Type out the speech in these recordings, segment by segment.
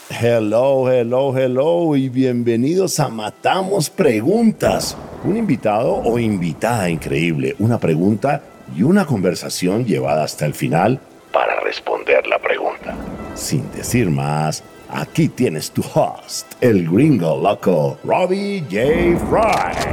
Hello, hello, hello y bienvenidos a Matamos Preguntas. Un invitado o invitada increíble, una pregunta y una conversación llevada hasta el final para responder la pregunta. Sin decir más, aquí tienes tu host, el gringo loco, Robbie J. Fry.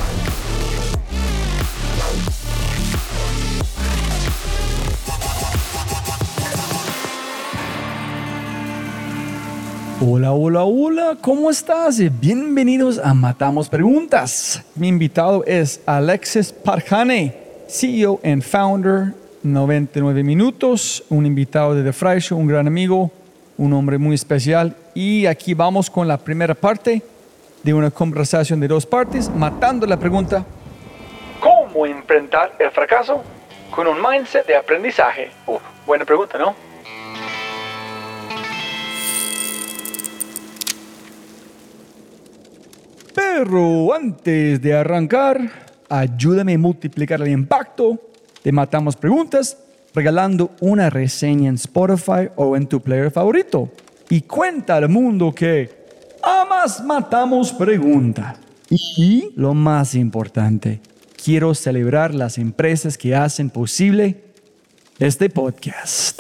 Hola, hola, hola, ¿cómo estás? Bienvenidos a Matamos Preguntas. Mi invitado es Alexis Parjane, CEO and founder 99 Minutos, un invitado de The Fry Show, un gran amigo, un hombre muy especial. Y aquí vamos con la primera parte de una conversación de dos partes, matando la pregunta: ¿cómo enfrentar el fracaso con un mindset de aprendizaje? Buena pregunta, ¿no? Pero antes de arrancar, ayúdame a multiplicar el impacto de Matamos Preguntas regalando una reseña en Spotify o en tu player favorito. Y cuenta al mundo que amas Matamos Preguntas. Y lo más importante, quiero celebrar las empresas que hacen posible este podcast.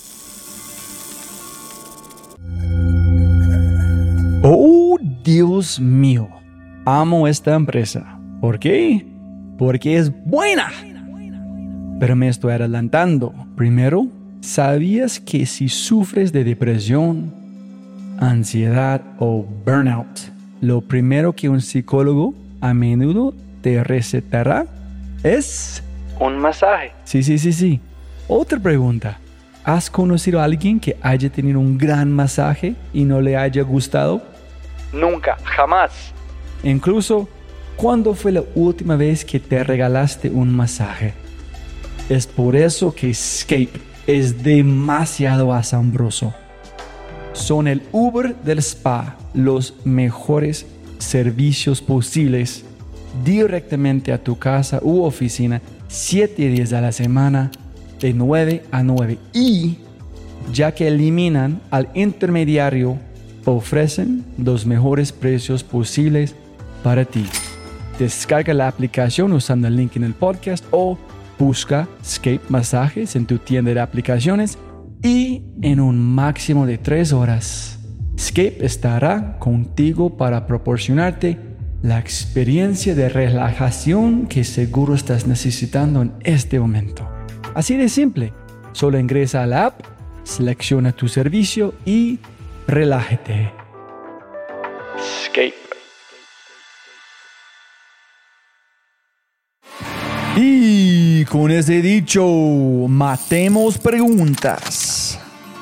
Oh, Dios mío. Amo esta empresa. ¿Por qué? Porque es buena. Pero me estoy adelantando. Primero, ¿sabías que si sufres de depresión, ansiedad o burnout, lo primero que un psicólogo a menudo te recetará es un masaje? Sí. Otra pregunta. ¿Has conocido a alguien que haya tenido un gran masaje y no le haya gustado? Nunca, jamás. Incluso, ¿cuándo fue la última vez que te regalaste un masaje? Es por eso que Scape es demasiado asombroso. Son el Uber del spa, los mejores servicios posibles directamente a tu casa u oficina, 7 días a la semana, de 9 a 9. Y, ya que eliminan al intermediario, ofrecen los mejores precios posibles para ti. Descarga la aplicación usando el link en el podcast o busca Scape Masajes en tu tienda de aplicaciones y en un máximo de 3 horas, Scape estará contigo para proporcionarte la experiencia de relajación que seguro estás necesitando en este momento. Así de simple, solo ingresa a la app, selecciona tu servicio y relájate. Scape. Y con ese dicho, matemos preguntas.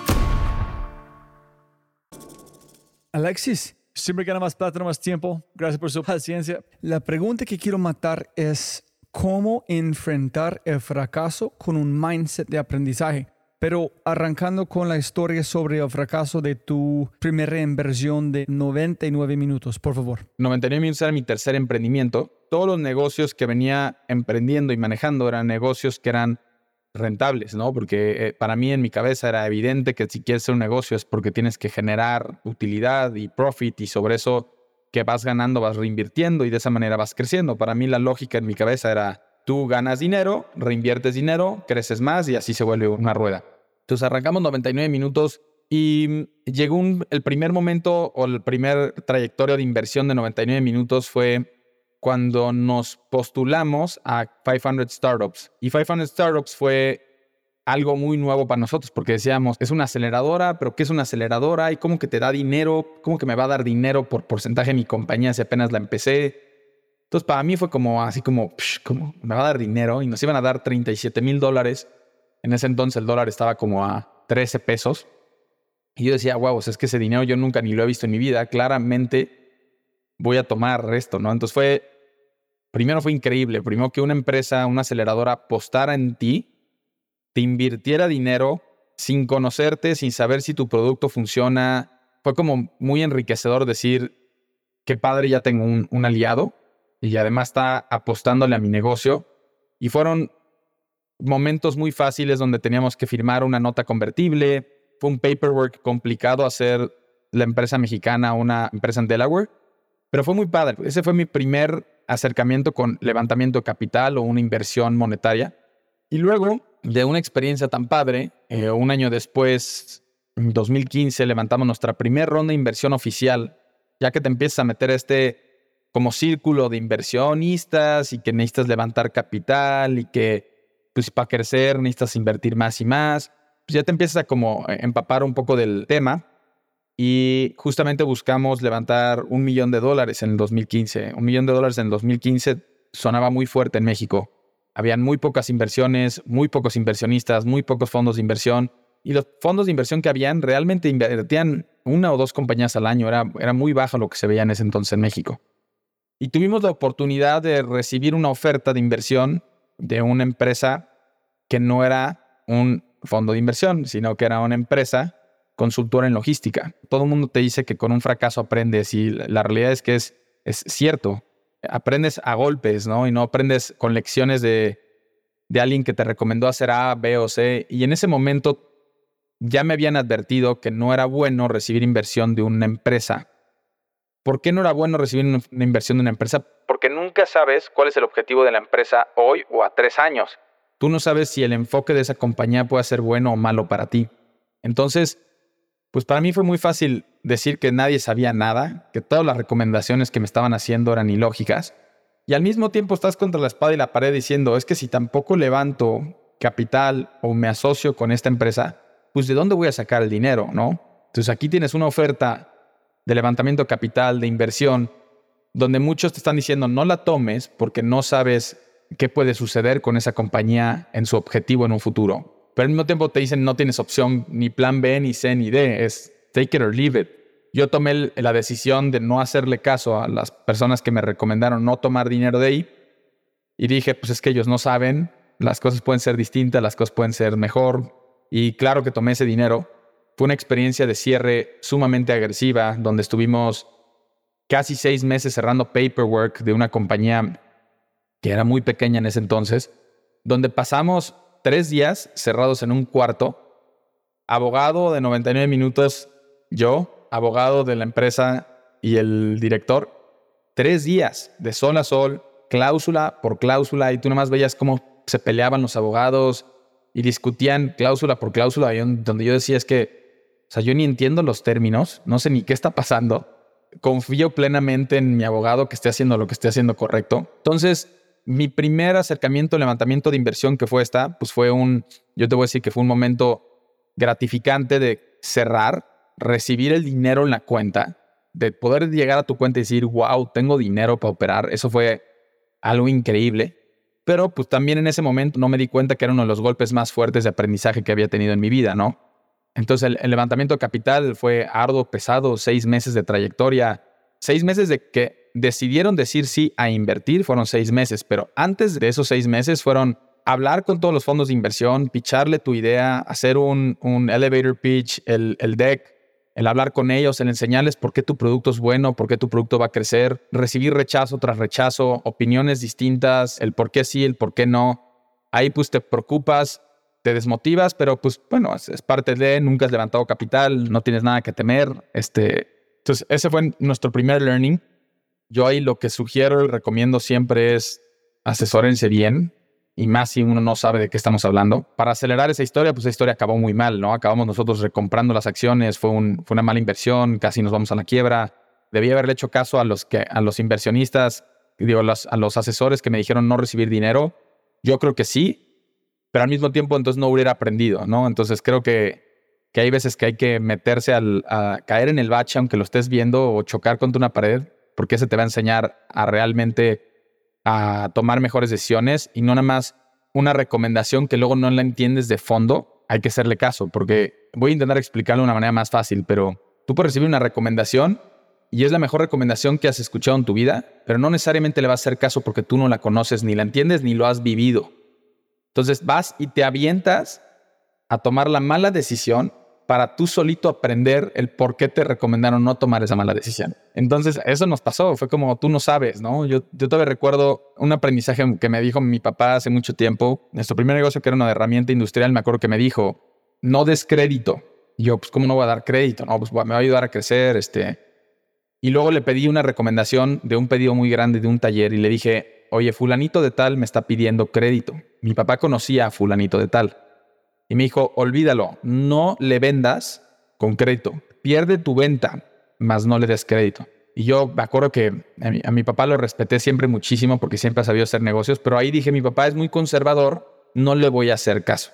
Alexis, siempre gana más plata, no más tiempo. Gracias por su paciencia. La pregunta que quiero matar es cómo enfrentar el fracaso con un mindset de aprendizaje. Pero arrancando con la historia sobre el fracaso de tu primera inversión de 99 minutos, por favor. 99 minutos era mi tercer emprendimiento. Todos los negocios que venía emprendiendo y manejando eran negocios que eran rentables, ¿no? Porque para mí en mi cabeza era evidente que si quieres hacer un negocio es porque tienes que generar utilidad y profit y sobre eso que vas ganando vas reinvirtiendo y de esa manera vas creciendo. Para mí la lógica en mi cabeza era tú ganas dinero, reinviertes dinero, creces más y así se vuelve una rueda. Entonces arrancamos 99 minutos y llegó el primer momento o el primer trayectoria de inversión de 99 minutos fue cuando nos postulamos a 500 Startups. Y 500 Startups fue algo muy nuevo para nosotros porque decíamos, es una aceleradora, pero ¿qué es una aceleradora? ¿Y cómo que te da dinero? ¿Cómo que me va a dar dinero por porcentaje de mi compañía si apenas la empecé? Entonces para mí fue como ¿cómo me va a dar dinero? Y nos iban a dar $37,000. En ese entonces el dólar estaba como a 13 pesos. Y yo decía, wow, es que ese dinero yo nunca ni lo he visto en mi vida. Claramente voy a tomar esto, ¿no? Entonces primero fue increíble. Primero que una empresa, una aceleradora apostara en ti, te invirtiera dinero sin conocerte, sin saber si tu producto funciona. Fue como muy enriquecedor decir, qué padre, ya tengo un aliado y además está apostándole a mi negocio. Y fueron momentos muy fáciles donde teníamos que firmar una nota convertible. Fue un paperwork complicado hacer la empresa mexicana, una empresa en Delaware. Pero fue muy padre. Ese fue mi primer acercamiento con levantamiento de capital o una inversión monetaria. Y luego de una experiencia tan padre, un año después, en 2015, levantamos nuestra primera ronda de inversión oficial, ya que te empiezas a meter como círculo de inversionistas y que necesitas levantar capital y que pues para crecer necesitas invertir más y más. Pues ya te empiezas a como empapar un poco del tema. Y justamente buscamos levantar $1 millón en el 2015. $1 millón en el 2015 sonaba muy fuerte en México. Habían muy pocas inversiones, muy pocos inversionistas, muy pocos fondos de inversión. Y los fondos de inversión que habían realmente invertían 1 o 2 compañías al año. Era muy bajo lo que se veía en ese entonces en México. Y tuvimos la oportunidad de recibir una oferta de inversión de una empresa que no era un fondo de inversión, sino que era una empresa consultora en logística. Todo el mundo te dice que con un fracaso aprendes y la realidad es que es cierto. Aprendes a golpes, ¿no? Y no aprendes con lecciones de alguien que te recomendó hacer A, B o C. Y en ese momento ya me habían advertido que no era bueno recibir inversión de una empresa. ¿Por qué no era bueno recibir una inversión de una empresa? Porque nunca sabes cuál es el objetivo de la empresa hoy o a 3 años. Tú no sabes si el enfoque de esa compañía puede ser bueno o malo para ti. Entonces, pues para mí fue muy fácil decir que nadie sabía nada, que todas las recomendaciones que me estaban haciendo eran ilógicas. Y al mismo tiempo estás contra la espada y la pared diciendo, es que si tampoco levanto capital o me asocio con esta empresa, pues ¿de dónde voy a sacar el dinero, no? Entonces aquí tienes una oferta de levantamiento de capital, de inversión, donde muchos te están diciendo no la tomes porque no sabes qué puede suceder con esa compañía en su objetivo en un futuro. Pero al mismo tiempo te dicen no tienes opción ni plan B, ni C, ni D. Es take it or leave it. Yo tomé la decisión de no hacerle caso a las personas que me recomendaron no tomar dinero de ahí. Y dije, pues es que ellos no saben. Las cosas pueden ser distintas, las cosas pueden ser mejor. Y claro que tomé ese dinero. Fue una experiencia de cierre sumamente agresiva, donde estuvimos casi 6 meses cerrando paperwork de una compañía que era muy pequeña en ese entonces, donde pasamos 3 días cerrados en un cuarto, abogado de 99 minutos, yo, abogado de la empresa y el director, 3 días de sol a sol, cláusula por cláusula, y tú nomás veías cómo se peleaban los abogados y discutían cláusula por cláusula, donde yo decía es que, o sea, yo ni entiendo los términos, no sé ni qué está pasando, confío plenamente en mi abogado que esté haciendo lo que esté haciendo correcto. Entonces, mi primer acercamiento, levantamiento de inversión que fue pues fue yo te voy a decir que fue un momento gratificante de cerrar, recibir el dinero en la cuenta, de poder llegar a tu cuenta y decir, wow, tengo dinero para operar. Eso fue algo increíble. Pero pues también en ese momento no me di cuenta que era uno de los golpes más fuertes de aprendizaje que había tenido en mi vida, ¿no? Entonces el levantamiento de capital fue arduo, pesado, 6 meses de trayectoria, 6 meses de que decidieron decir sí a invertir, fueron 6 meses, pero antes de esos 6 meses fueron hablar con todos los fondos de inversión, pitcharle tu idea, hacer un elevator pitch, el deck, el hablar con ellos, el enseñarles por qué tu producto es bueno, por qué tu producto va a crecer, recibir rechazo tras rechazo, opiniones distintas, el por qué sí, el por qué no. Ahí pues te preocupas, te desmotivas, pero pues bueno, es parte de, nunca has levantado capital, no tienes nada que temer. Entonces ese fue nuestro primer learning. Yo ahí lo que sugiero y recomiendo siempre es asesórense bien, y más si uno no sabe de qué estamos hablando. Para acelerar esa historia, pues esa historia acabó muy mal, ¿no? Acabamos nosotros recomprando las acciones, fue una mala inversión, casi nos vamos a la quiebra. Debí haberle hecho caso a los inversionistas, a los asesores que me dijeron no recibir dinero. Yo creo que sí, pero al mismo tiempo entonces no hubiera aprendido, ¿no? Entonces creo que hay veces que hay que meterse a caer en el bache, aunque lo estés viendo, o chocar contra una pared, porque ese te va a enseñar a realmente a tomar mejores decisiones, y no nada más una recomendación que luego no la entiendes de fondo. Hay que hacerle caso, porque voy a intentar explicarlo de una manera más fácil, pero tú puedes recibir una recomendación y es la mejor recomendación que has escuchado en tu vida, pero no necesariamente le vas a hacer caso porque tú no la conoces, ni la entiendes, ni lo has vivido. Entonces vas y te avientas a tomar la mala decisión para tú solito aprender el por qué te recomendaron no tomar esa mala decisión. Entonces, eso nos pasó. Fue como tú no sabes, ¿no? Yo todavía recuerdo un aprendizaje que me dijo mi papá hace mucho tiempo. Nuestro primer negocio, que era una herramienta industrial, me acuerdo que me dijo, no des crédito. Y yo, pues, ¿cómo no voy a dar crédito? No, pues me va a ayudar a crecer, Y luego le pedí una recomendación de un pedido muy grande de un taller y le dije, oye, fulanito de tal me está pidiendo crédito. Mi papá conocía a fulanito de tal. Y me dijo, olvídalo, no le vendas con crédito. Pierde tu venta, mas no le des crédito. Y yo me acuerdo que a mi papá lo respeté siempre muchísimo porque siempre ha sabido hacer negocios, pero ahí dije, mi papá es muy conservador, no le voy a hacer caso.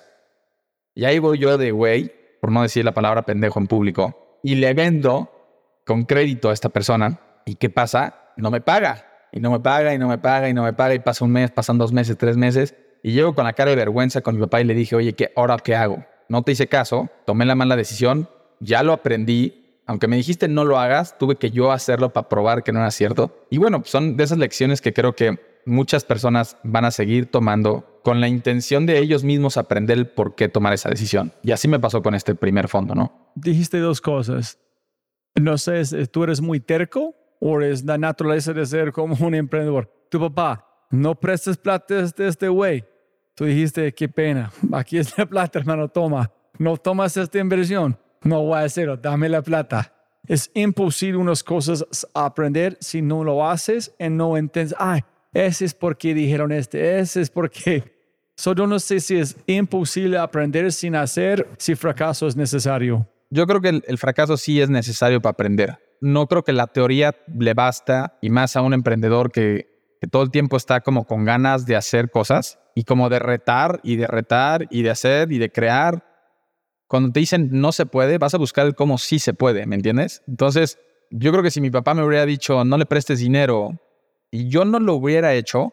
Y ahí voy yo de güey, por no decir la palabra pendejo en público, y le vendo con crédito a esta persona. ¿Y qué pasa? No me paga. Y no me paga, y no me paga, y no me paga. Y pasa un mes, pasan 2 meses, 3 meses. Y llego con la cara de vergüenza con mi papá y le dije, oye, ¿ahora qué hago? No te hice caso, tomé la mala decisión, ya lo aprendí. Aunque me dijiste no lo hagas, tuve que yo hacerlo para probar que no era cierto. Y bueno, son de esas lecciones que creo que muchas personas van a seguir tomando con la intención de ellos mismos aprender el por qué tomar esa decisión. Y así me pasó con este primer fondo, ¿no? Dijiste 2 cosas. No sé, ¿tú eres muy terco o es la naturaleza de ser como un emprendedor? Tu papá, no prestes plata a este güey. Tú dijiste, qué pena, aquí es la plata, hermano, toma. No tomas esta inversión. No voy a hacerlo, dame la plata. Es imposible unas cosas aprender si no lo haces y no entiendes. Ay, ese es porque dijeron ese es porque... Yo no sé si es imposible aprender sin hacer, si fracaso es necesario. Yo creo que el fracaso sí es necesario para aprender. No creo que la teoría le basta, y más a un emprendedor que todo el tiempo está como con ganas de hacer cosas y como de retar y de retar y de hacer y de crear. Cuando te dicen no se puede, vas a buscar el cómo sí se puede, ¿me entiendes? Entonces, yo creo que si mi papá me hubiera dicho no le prestes dinero y yo no lo hubiera hecho,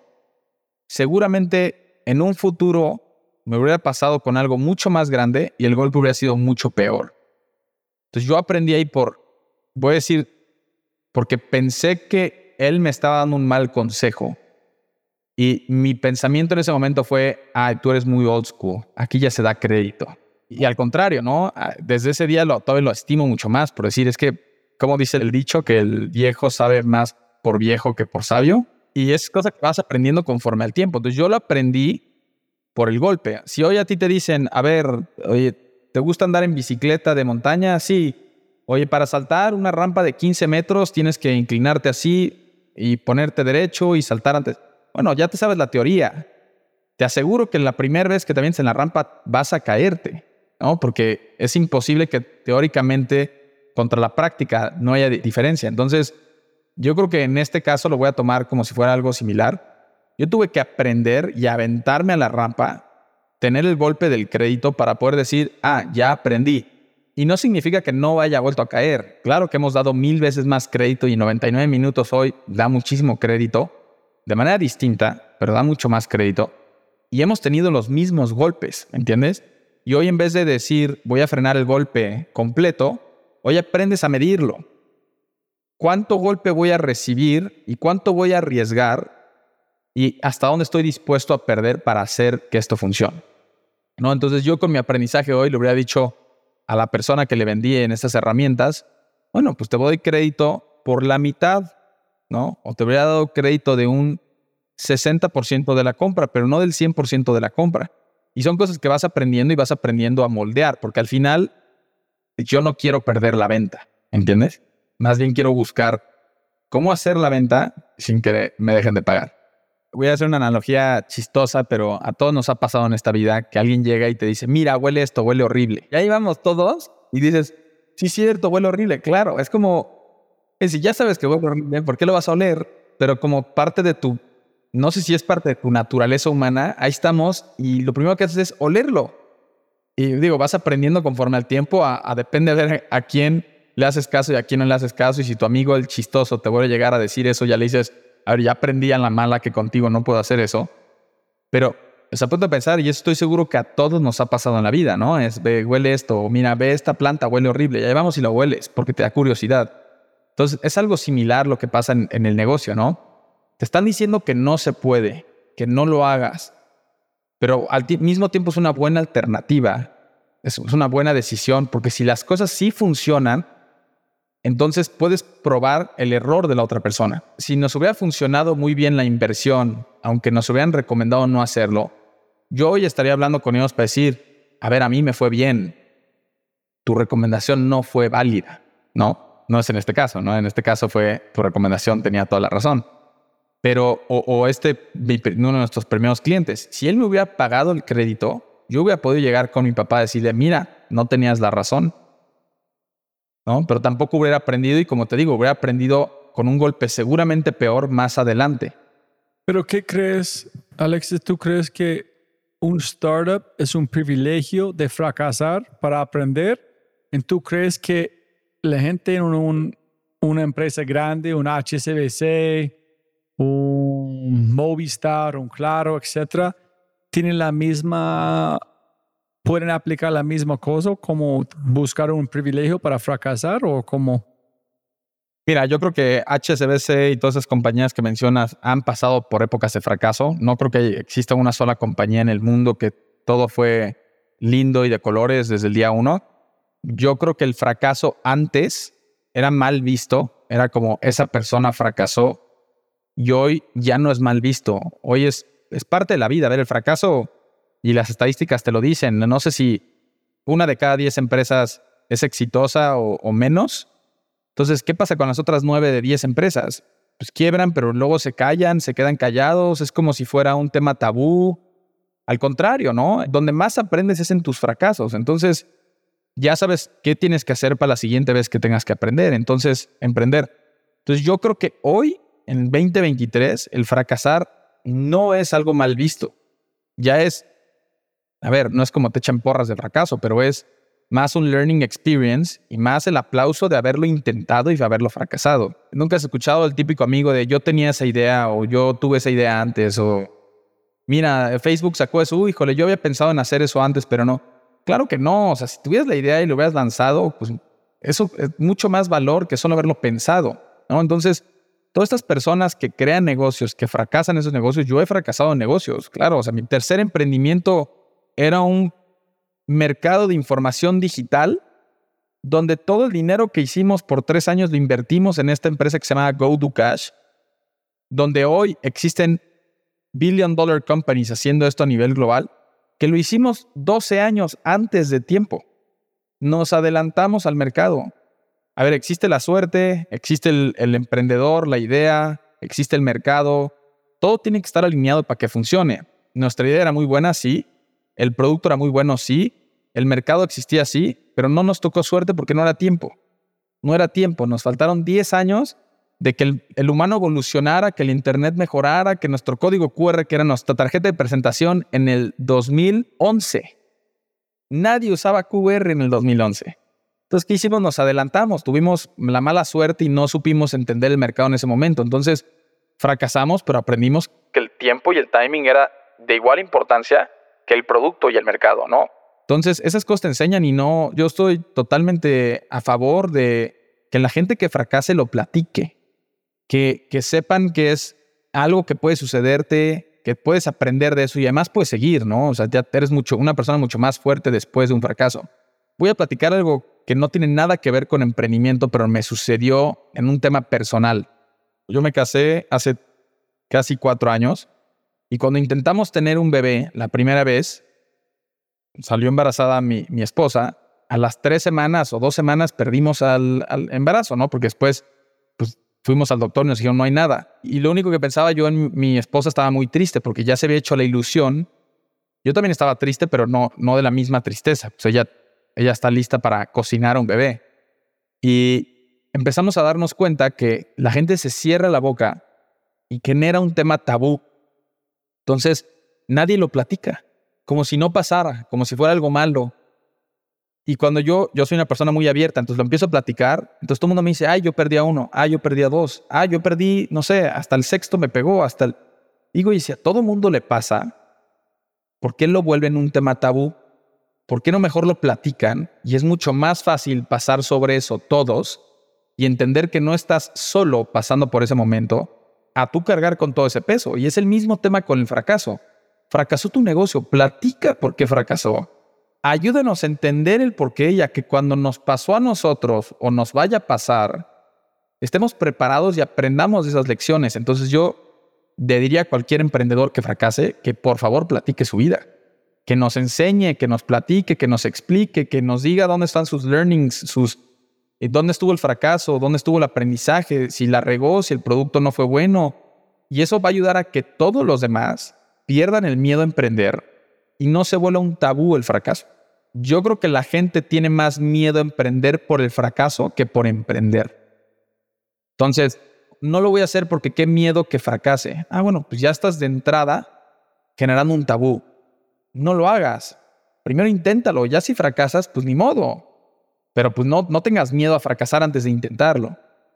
seguramente en un futuro me hubiera pasado con algo mucho más grande y el golpe hubiera sido mucho peor. Entonces yo aprendí ahí voy a decir, porque pensé que él me estaba dando un mal consejo. Y mi pensamiento en ese momento fue, tú eres muy old school, aquí ya se da crédito. Y al contrario, ¿no? Desde ese día todavía lo estimo mucho más, por decir, es que, como dice el dicho, que el viejo sabe más por viejo que por sabio. Y es cosa que vas aprendiendo conforme al tiempo. Entonces yo lo aprendí por el golpe. Si hoy a ti te dicen, a ver, oye, ¿te gusta andar en bicicleta de montaña? Sí. Oye, para saltar una rampa de 15 metros tienes que inclinarte así y ponerte derecho y saltar antes. Bueno, ya te sabes la teoría. Te aseguro que la primera vez que te vienes en la rampa vas a caerte, ¿no? Porque es imposible que teóricamente contra la práctica no haya diferencia. Entonces, yo creo que en este caso lo voy a tomar como si fuera algo similar. Yo tuve que aprender y aventarme a la rampa, tener el golpe del crédito para poder decir, ya aprendí. Y no significa que no haya vuelto a caer. Claro que hemos dado 1000 veces más crédito y 99 minutos hoy da muchísimo crédito, de manera distinta, pero da mucho más crédito. Y hemos tenido los mismos golpes, ¿entiendes? Y hoy en vez de decir, voy a frenar el golpe completo, hoy aprendes a medirlo. ¿Cuánto golpe voy a recibir y cuánto voy a arriesgar? Y hasta dónde estoy dispuesto a perder para hacer que esto funcione, ¿no? Entonces yo con mi aprendizaje hoy le hubiera dicho a la persona que le vendí en estas herramientas, bueno, pues te doy crédito por la mitad, ¿no? O te hubiera dado crédito de un 60% de la compra, pero no del 100% de la compra. Y son cosas que vas aprendiendo y vas aprendiendo a moldear, porque al final yo no quiero perder la venta, ¿entiendes? Más bien quiero buscar cómo hacer la venta sin que me dejen de pagar. Voy a hacer una analogía chistosa, pero a todos nos ha pasado en esta vida que alguien llega y te dice, mira, huele esto, huele horrible. Y ahí vamos todos y dices, sí, cierto, huele horrible. Claro, es como, si ya sabes que huele horrible, ¿por qué lo vas a oler? Pero como parte de tu, no sé si es parte de tu naturaleza humana, ahí estamos y lo primero que haces es olerlo. Y digo, vas aprendiendo conforme al tiempo depende de ver a quién le haces caso y a quién no le haces caso. Y si tu amigo el chistoso te vuelve a llegar a decir eso, ya le dices, a ver, ya aprendí a la mala que contigo no puedo hacer eso. Pero es a punto de pensar, y estoy seguro que a todos nos ha pasado en la vida, ¿no? Huele esto, o mira, ve esta planta, huele horrible. Ya vamos y lo hueles porque te da curiosidad. Entonces, es algo similar lo que pasa en el negocio, ¿no? Te están diciendo que no se puede, que no lo hagas, pero al mismo tiempo es una buena alternativa. Es una buena decisión, porque si las cosas sí funcionan, entonces puedes probar el error de la otra persona. Si nos hubiera funcionado muy bien la inversión, aunque nos hubieran recomendado no hacerlo, yo hoy estaría hablando con ellos para decir, a ver, a mí me fue bien, tu recomendación no fue válida, ¿no? No es en este caso, ¿no? En este caso tu recomendación tenía toda la razón. Pero, uno de nuestros primeros clientes, si él me hubiera pagado el crédito, yo hubiera podido llegar con mi papá a decirle, mira, no tenías la razón, ¿no? Pero tampoco hubiera aprendido y, como te digo, hubiera aprendido con un golpe seguramente peor más adelante. ¿Pero qué crees, Alexis? ¿Tú crees que un startup es un privilegio de fracasar para aprender? ¿Y tú crees que la gente en una empresa grande, un HSBC, un Movistar, un Claro, etcétera, pueden aplicar la misma cosa como buscar un privilegio para fracasar o cómo? Mira, yo creo que HSBC y todas esas compañías que mencionas han pasado por épocas de fracaso. No creo que exista una sola compañía en el mundo que todo fue lindo y de colores desde el día uno. Yo creo que el fracaso antes era mal visto. Era como esa persona fracasó y hoy ya no es mal visto. Hoy es parte de la vida. A ver, el fracaso y las estadísticas te lo dicen. No sé si 1 de cada 10 empresas es exitosa o menos. Entonces, ¿qué pasa con las otras 9 de 10 empresas? Pues quiebran, pero luego se callan, se quedan callados. Es como si fuera un tema tabú. Al contrario, ¿no? Donde más aprendes es en tus fracasos. Entonces, ya sabes qué tienes que hacer para la siguiente vez que tengas que aprender. Entonces, emprender. Entonces, yo creo que hoy, en el 2023, el fracasar no es algo mal visto. Ya es, a ver, no es como te echan porras de fracaso, pero es más un learning experience y más el aplauso de haberlo intentado y de haberlo fracasado. ¿Nunca has escuchado el típico amigo de yo tenía esa idea o yo tuve esa idea antes o mira, Facebook sacó eso, híjole, yo había pensado en hacer eso antes, pero no? Claro que no. O sea, si tuvieras la idea y lo hubieras lanzado, pues eso es mucho más valor que solo haberlo pensado, ¿no? Entonces, todas estas personas que crean negocios, que fracasan en esos negocios, yo he fracasado en negocios, claro. O sea, mi tercer emprendimiento era un mercado de información digital donde todo el dinero que hicimos por 3 años lo invertimos en esta empresa que se llama GoDoCash, donde hoy existen billion dollar companies haciendo esto a nivel global, que lo hicimos 12 años antes de tiempo. Nos adelantamos al mercado. A ver, existe la suerte, existe el emprendedor, la idea, existe el mercado. Todo tiene que estar alineado para que funcione. Nuestra idea era muy buena, sí. El producto era muy bueno, sí. El mercado existía, sí. Pero no nos tocó suerte porque no era tiempo. No era tiempo. Nos faltaron 10 años de que el humano evolucionara, que el internet mejorara, que nuestro código QR, que era nuestra tarjeta de presentación en el 2011. Nadie usaba QR en el 2011. Entonces, ¿qué hicimos? Nos adelantamos. Tuvimos la mala suerte y no supimos entender el mercado en ese momento. Entonces, fracasamos, pero aprendimos que el tiempo y el timing era de igual importancia que el producto y el mercado, ¿no? Entonces, esas cosas te enseñan y no... Yo estoy totalmente a favor de que la gente que fracase lo platique. Que sepan que es algo que puede sucederte, que puedes aprender de eso y además puedes seguir, ¿no? O sea, ya eres una persona mucho más fuerte después de un fracaso. Voy a platicar algo que no tiene nada que ver con emprendimiento, pero me sucedió en un tema personal. Yo me casé hace casi 4 años y cuando intentamos tener un bebé la primera vez, salió embarazada mi esposa. A las 3 semanas o 2 semanas perdimos al embarazo, ¿no? Porque después pues, fuimos al doctor y nos dijeron no hay nada. Y lo único que pensaba yo en mi esposa estaba muy triste porque ya se había hecho la ilusión. Yo también estaba triste, pero no de la misma tristeza. Pues ella está lista para cocinar a un bebé. Y empezamos a darnos cuenta que la gente se cierra la boca y genera un tema tabú. Entonces, nadie lo platica, como si no pasara, como si fuera algo malo. Y cuando yo soy una persona muy abierta, entonces lo empiezo a platicar, entonces todo el mundo me dice, ay, yo perdí a 1, ay, yo perdí a 2, ay, yo perdí, no sé, hasta el 6º me pegó, Digo, y si a todo mundo le pasa, ¿por qué lo vuelven un tema tabú? ¿Por qué no mejor lo platican? Y es mucho más fácil pasar sobre eso todos y entender que no estás solo pasando por ese momento a tú cargar con todo ese peso. Y es el mismo tema con el fracaso. Fracasó tu negocio, platica por qué fracasó. Ayúdanos a entender el porqué, ya que cuando nos pasó a nosotros o nos vaya a pasar, estemos preparados y aprendamos de esas lecciones. Entonces yo le diría a cualquier emprendedor que fracase que por favor platique su vida. que nos enseñe, que nos platique, que nos explique, que nos diga dónde están sus learnings, dónde estuvo el fracaso, dónde estuvo el aprendizaje, si la regó, si el producto no fue bueno. Y eso va a ayudar a que todos los demás pierdan el miedo a emprender y no se vuelva un tabú el fracaso. Yo creo que la gente tiene más miedo a emprender por el fracaso que por emprender. Entonces, no lo voy a hacer porque qué miedo que fracase. Bueno, pues ya estás de entrada generando un tabú. No lo hagas. Primero inténtalo. Ya si fracasas, pues ni modo. Pero pues no tengas miedo a fracasar antes de intentarlo.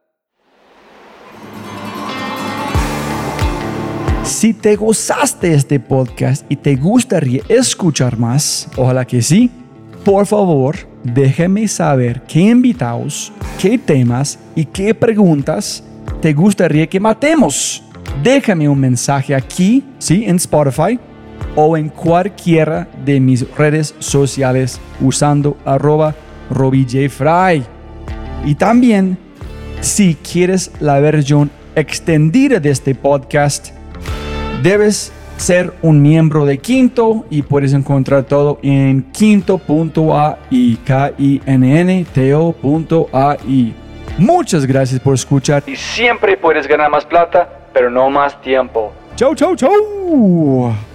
Si te gozaste este podcast y te gustaría escuchar más, ojalá que sí, por favor, déjame saber qué invitados, qué temas y qué preguntas te gustaría que matemos. Déjame un mensaje aquí, ¿sí? En Spotify o en cualquiera de mis redes sociales usando @RobbieJFry. Y también, si quieres la versión extendida de este podcast, debes ser un miembro de Quinto y puedes encontrar todo en quinto.ai, KINNTO.ai. Muchas gracias por escuchar y siempre puedes ganar más plata, pero no más tiempo. Chau, chau, chau.